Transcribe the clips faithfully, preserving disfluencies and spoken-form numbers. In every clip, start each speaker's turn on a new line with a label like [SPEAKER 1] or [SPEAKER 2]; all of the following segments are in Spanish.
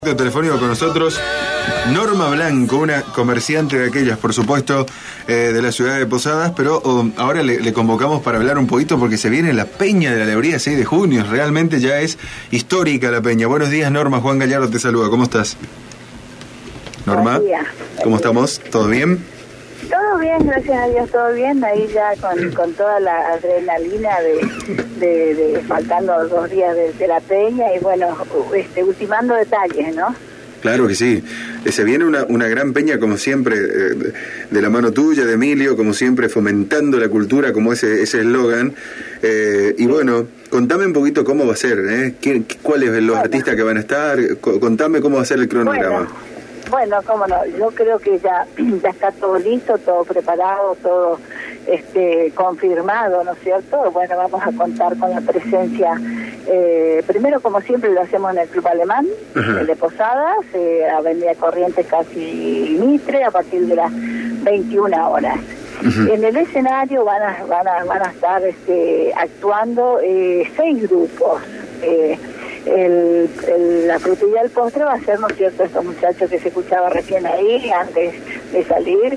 [SPEAKER 1] Telefónico con nosotros Norma Blanco, una comerciante de aquellas, por supuesto, eh, de la ciudad de Posadas, pero oh, ahora le, le convocamos para hablar un poquito porque se viene la Peña de la Alegría seis de junio, realmente ya es histórica la Peña. Buenos días, Norma. Juan Gallardo te saluda, ¿cómo estás? Norma, ¿cómo estamos? ¿Todo bien?
[SPEAKER 2] Todo bien, gracias a Dios, todo bien, ahí ya con, con toda la adrenalina de, de, de faltando dos días de, de la Peña y bueno, este, ultimando detalles, ¿no?
[SPEAKER 1] Claro que sí, se viene una, una gran peña como siempre, eh, de la mano tuya, de Emilio, como siempre fomentando la cultura, como ese ese eslogan, eh, y bueno, contame un poquito cómo va a ser, ¿eh? ¿Qué, ¿Cuáles son los bueno. artistas que van a estar? Contame cómo va a ser el cronograma.
[SPEAKER 2] Bueno. Bueno, cómo no, yo creo que ya, ya está todo listo, todo preparado, todo este confirmado, ¿no es cierto? Bueno, vamos a contar con la presencia, eh, primero como siempre lo hacemos en el Club Alemán, uh-huh. de Posadas, eh, Avenida Corrientes casi Mitre, a partir de las veintiuna horas. Uh-huh. En el escenario van a, van a, van a estar este, actuando eh, seis grupos. Eh, El, el, la frutilla del postre va a ser, ¿no es cierto?, estos muchachos que se escuchaba recién ahí, antes de salir,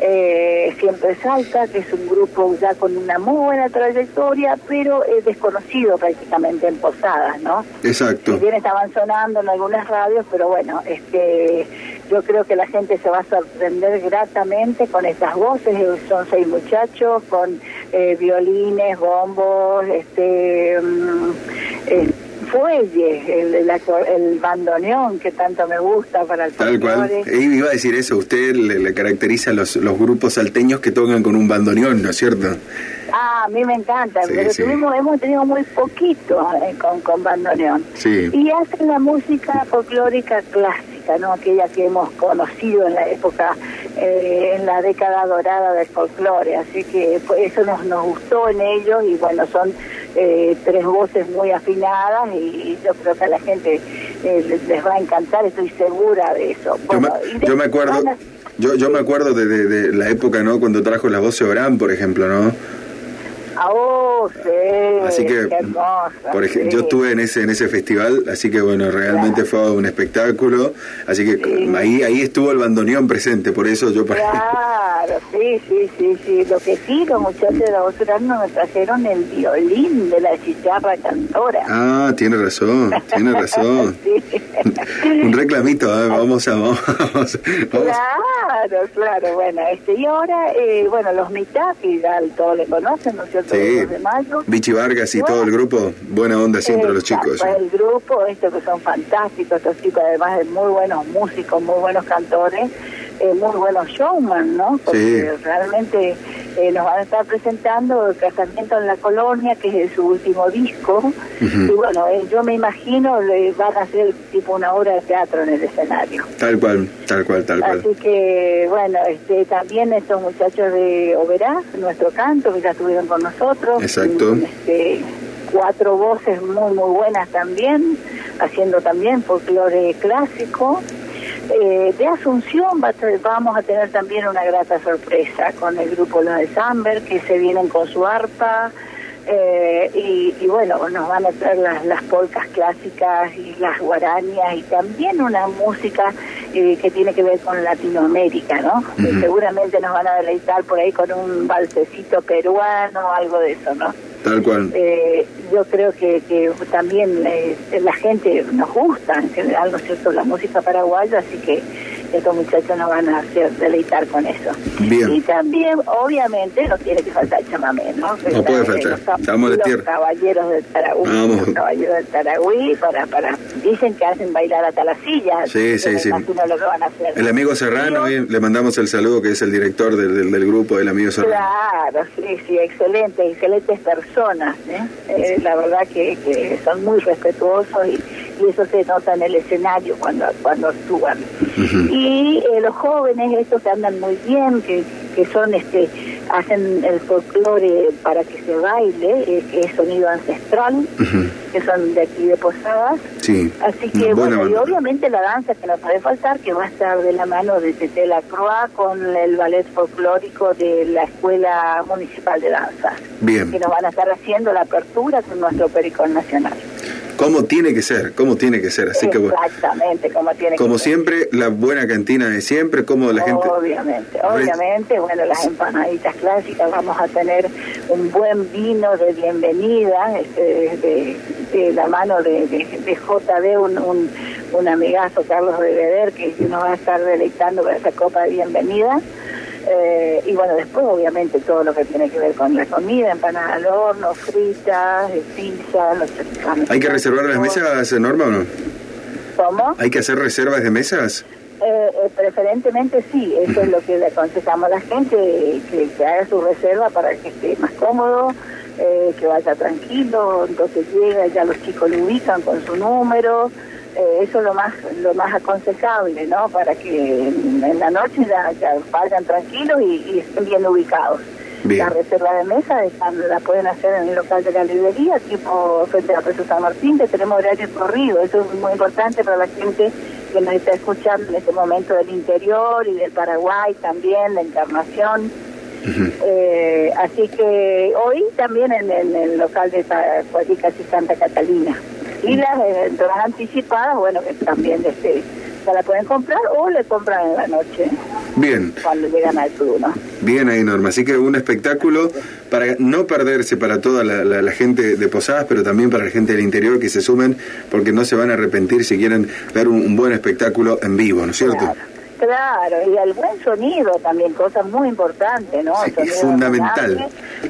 [SPEAKER 2] eh, Siempre Salta, que es un grupo ya con una muy buena trayectoria, pero es desconocido prácticamente en Posadas, ¿no?
[SPEAKER 1] Exacto.
[SPEAKER 2] Si bien estaban sonando en algunas radios, pero bueno, este, yo creo que la gente se va a sorprender gratamente con estas voces, son seis muchachos, con eh, violines, bombos, este... Um, eh, fuelle, el, el, el bandoneón que tanto me gusta para el
[SPEAKER 1] Tal cual, e iba a decir eso, usted le, le caracteriza los, los grupos salteños que tocan con un bandoneón, ¿no es cierto?
[SPEAKER 2] Ah, a mí me encanta, sí, pero sí. Tuvimos, hemos tenido muy poquito eh, con, con bandoneón.
[SPEAKER 1] Sí.
[SPEAKER 2] Y hacen la música folclórica clásica, ¿no? Aquella que hemos conocido en la época, eh, en la década dorada del folclore, así que pues, eso nos, nos gustó en ellos y bueno, son eh, tres voces muy afinadas y yo creo que a la gente eh, les, les va a encantar, estoy segura de eso. Bueno,
[SPEAKER 1] yo, me, yo me acuerdo, a... yo, yo me acuerdo de, de, de la época, ¿no? Cuando trajo la voz de Obrán, por ejemplo, ¿no?
[SPEAKER 2] Oh, sí,
[SPEAKER 1] así que
[SPEAKER 2] qué hermosa,
[SPEAKER 1] por ejemplo,
[SPEAKER 2] sí.
[SPEAKER 1] Yo estuve en ese en ese festival, así que bueno, realmente claro. Fue un espectáculo, así que sí. ahí ahí estuvo el bandoneón presente, por eso yo
[SPEAKER 2] claro, sí, sí, sí, sí, lo que sí, los muchachos de la voz no me trajeron el violín de la chicharra cantora.
[SPEAKER 1] Ah, tiene razón, tiene razón.
[SPEAKER 2] Sí.
[SPEAKER 1] Un reclamito, ¿eh? vamos a vamos, vamos.
[SPEAKER 2] Claro, claro, bueno, este y ahora, eh, bueno, los mitad, que ya todos le conocen, ¿no es cierto?
[SPEAKER 1] Sí,
[SPEAKER 2] de mayo.
[SPEAKER 1] Vichy Vargas y bueno, todo el grupo, buena onda siempre eh, los chicos.
[SPEAKER 2] Pues el grupo, estos que son fantásticos, estos chicos además de muy buenos músicos, muy buenos cantores, eh, muy buenos showman, ¿no? Porque sí. realmente eh, nos van a estar presentando el Casamiento en la Colonia, que es su último disco, uh-huh. y bueno, eh, yo me imagino le van a hacer tipo una obra de teatro en el escenario.
[SPEAKER 1] Tal cual, tal cual, tal cual.
[SPEAKER 2] Así que, bueno, este también estos muchachos de Oberá, nuestro canto, que ya estuvieron con nosotros.
[SPEAKER 1] Exacto.
[SPEAKER 2] Este, cuatro voces muy, muy buenas también, haciendo también folclore clásico. Eh, de Asunción va a, vamos a tener también una grata sorpresa con el grupo Los de Samber, que se vienen con su arpa, eh, y, y bueno, nos van a traer las, las polcas clásicas y las guarañas y también una música eh, que tiene que ver con Latinoamérica, ¿no? Uh-huh. Eh, seguramente nos van a deleitar por ahí con un balsecito peruano, algo de eso, ¿no?
[SPEAKER 1] Tal cual.
[SPEAKER 2] Eh, yo creo que, que también eh, la gente nos gusta en general, ¿no es cierto?, la música paraguaya, así que estos muchachos nos van a hacer deleitar con eso.
[SPEAKER 1] Bien.
[SPEAKER 2] Y también, obviamente, no tiene que faltar el chamamé, ¿no?
[SPEAKER 1] No Está, puede faltar. Los,
[SPEAKER 2] Estamos de tierra. Los caballeros del Taragüí, Vamos. los caballeros del Taragüí, para, para, dicen que hacen bailar hasta las sillas.
[SPEAKER 1] Sí, sí, sí.
[SPEAKER 2] Lo que van a hacer.
[SPEAKER 1] El amigo Serrano, y, le mandamos el saludo, que es el director del, del, del grupo, el amigo Serrano.
[SPEAKER 2] Claro, sí, sí, excelente, excelentes personas, ¿eh? Eh, la verdad que, que son muy respetuosos y, y eso se nota en el escenario cuando cuando actúan. Uh-huh. Y eh, los jóvenes, estos que andan muy bien, que, que son este hacen el folclore para que se baile, eh, que es sonido ancestral, uh-huh. que son de aquí de Posadas.
[SPEAKER 1] Sí.
[SPEAKER 2] Así que bueno, bueno, y obviamente la danza que no puede faltar, que va a estar de la mano de Tete Lacroix con el ballet folclórico de la Escuela Municipal de Danza.
[SPEAKER 1] Bien.
[SPEAKER 2] Que nos van a estar haciendo la apertura con nuestro Pericón Nacional.
[SPEAKER 1] Como tiene que ser, como tiene que ser. Así que bueno.
[SPEAKER 2] Exactamente, como tiene
[SPEAKER 1] Como
[SPEAKER 2] que ser.
[SPEAKER 1] siempre, la buena cantina de siempre, como la gente...
[SPEAKER 2] Obviamente, obviamente, bueno, las empanaditas clásicas, vamos a tener un buen vino de bienvenida, este, de, de la mano de, de, de J B, un, un, un amigazo, Carlos de Beder, que nos va a estar deleitando con esa copa de bienvenida. Eh, y bueno, después obviamente todo lo que tiene que ver con la comida, empanadas al horno, fritas, pizza, los
[SPEAKER 1] ¿Hay que reservar las mesas, Norma, o no?
[SPEAKER 2] ¿Cómo?
[SPEAKER 1] ¿Hay que hacer reservas de mesas?
[SPEAKER 2] Eh, eh, preferentemente sí, eso es lo que le aconsejamos a la gente, que, que haga su reserva para que esté más cómodo, eh, que vaya tranquilo, entonces llega, ya los chicos lo ubican con su número. Eh, eso es lo más lo más aconsejable, ¿no? Para que en la noche ya, ya vayan tranquilos y, y estén bien ubicados.
[SPEAKER 1] Bien.
[SPEAKER 2] La reserva de mesa están, la pueden hacer en el local de la librería, tipo frente a la Plaza San Martín, que tenemos horario corrido. Eso es muy importante para la gente que nos está escuchando en este momento del interior y del Paraguay también, la Encarnación. Uh-huh. Eh, así que hoy también en, en el local de Cuadricas y Santa Catalina. Y las eh, entradas anticipadas, bueno, que también este, se la pueden comprar o le compran en la noche.
[SPEAKER 1] Bien.
[SPEAKER 2] Cuando llegan al turno.
[SPEAKER 1] Bien ahí, Norma. Así que un espectáculo para no perderse para toda la, la, la gente de Posadas, pero también para la gente del interior que se sumen, porque no se van a arrepentir si quieren ver un, un buen espectáculo en vivo, ¿no es cierto?
[SPEAKER 2] Claro. Claro, y el buen sonido también, cosa muy importante, ¿no?
[SPEAKER 1] Sí,
[SPEAKER 2] el
[SPEAKER 1] es fundamental.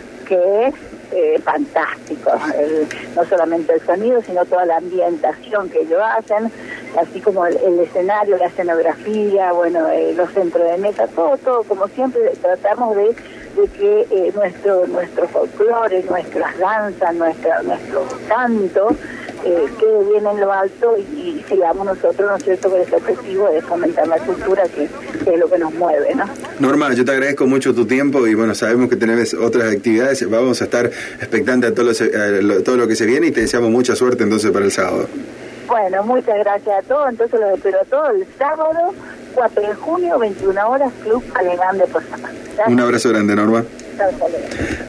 [SPEAKER 2] Que es eh, fantástico, el, no solamente el sonido, sino toda la ambientación que ellos hacen, así como el, el escenario, la escenografía, bueno, eh, los centros de mesa, todo, todo, como siempre tratamos de, de que eh, nuestro nuestro folclore, nuestras danzas, nuestra, nuestro canto, eh, quede bien en lo alto y, y sigamos nosotros, ¿no es cierto?, con ese objetivo de fomentar la cultura, que, que es lo que nos mueve, ¿no?
[SPEAKER 1] Norma, yo te agradezco mucho tu tiempo y bueno, sabemos que tenés otras actividades, vamos a estar expectantes a todo lo, a lo, todo lo que se viene y te deseamos mucha suerte entonces para el sábado. Bueno, muchas gracias a todos, entonces los espero a todos el sábado, cuatro de junio, veintiuna horas, Club Alemán de Posadas. Un abrazo grande, Norma. Hasta luego.